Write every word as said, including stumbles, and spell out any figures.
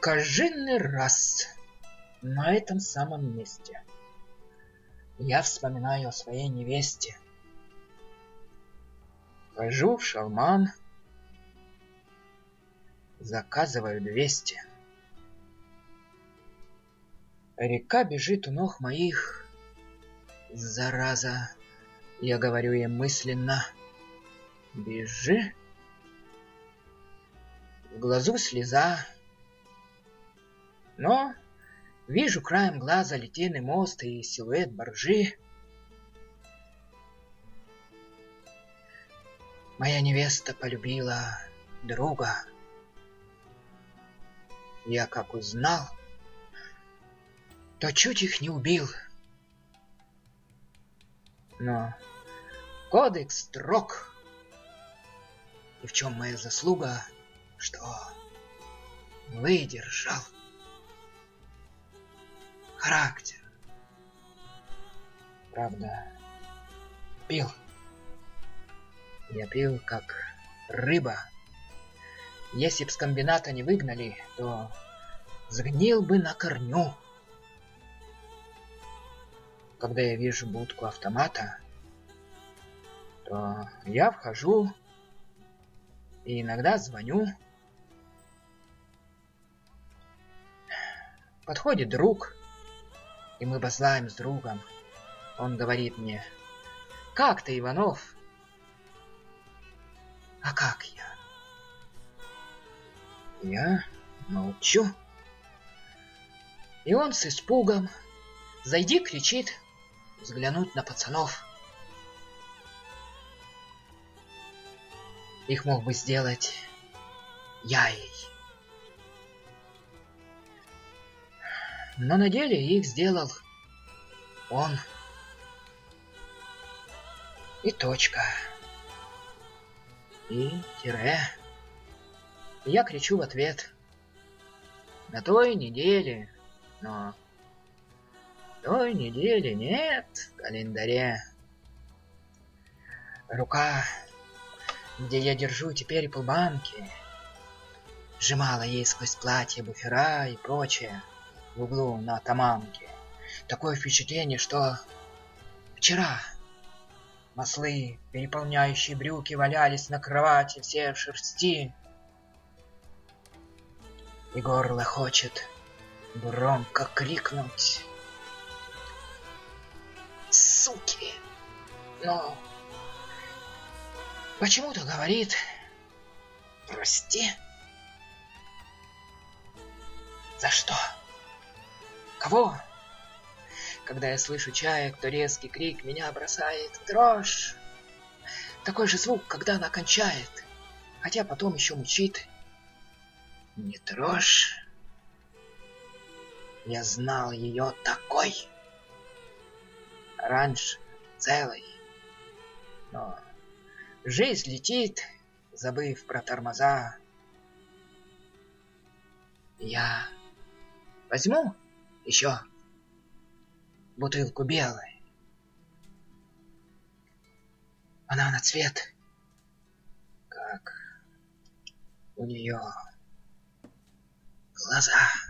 Каждый раз на этом самом месте я вспоминаю о своей невесте. Хожу в шалман, заказываю двести. Река бежит у ног моих. Зараза, я говорю ей мысленно: бежи. В глазу слеза, но вижу краем глаза литейный мост и силуэт баржи. Моя невеста полюбила друга. Я как узнал, то чуть их не убил. Но кодекс строг. И в чем моя заслуга, что выдержал характер. Правда, пил. Я пил, как рыба. Если б с комбината не выгнали, то сгнил бы на корню. Когда я вижу будку автомата, то я вхожу и иногда звоню. Подходит друг, и мы базлаем с другом. Он говорит мне: «Как ты, Иванов?» «А как я?» Я молчу. И он с испугом: «Зайди!» кричит, взглянуть на пацанов. Их мог бы сделать я ей. Но на деле их сделал он. И точка. И тире. И я кричу в ответ: на той неделе, но той недели нет в календаре. Рука, где я держу теперь полбанки, сжимала ей сквозь платье буфера и прочее в углу на таманке. Такое впечатление, что вчера маслы, переполняющие брюки, валялись на кровати все в шерсти. И горло хочет громко крикнуть: суки! Но почему-то говорит: прости. За что? Кого? Когда я слышу чаек, то резкий крик меня бросает в дрожь. Такой же звук, когда она кончает, хотя потом еще мучит. Не трожь. Я знал ее такой. Раньше целой. Но жизнь летит, забыв про тормоза. Я возьму еще бутылку белой. Она на цвет, как у нее глаза.